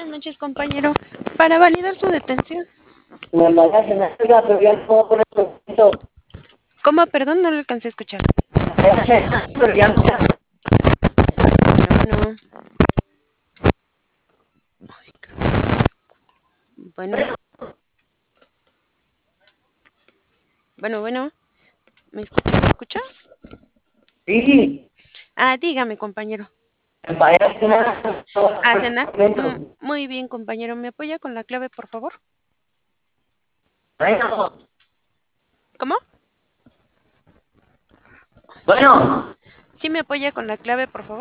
noches, compañero. Para validar su detención. Me mandaste una carga, pero ya no puedo poner documento. ¿Cómo? Perdón, no lo alcancé a escuchar. Pero ya no. No, no. Bueno, bueno. ¿Me escucha? ¿Me escucha? Sí, Ah, dígame, compañero. me mandaste una ¿A cenar? documento. Muy bien, compañero. ¿Me apoya con la clave, por favor? Bueno, ¿Cómo? bueno. ¿Sí me apoya con la clave, por favor?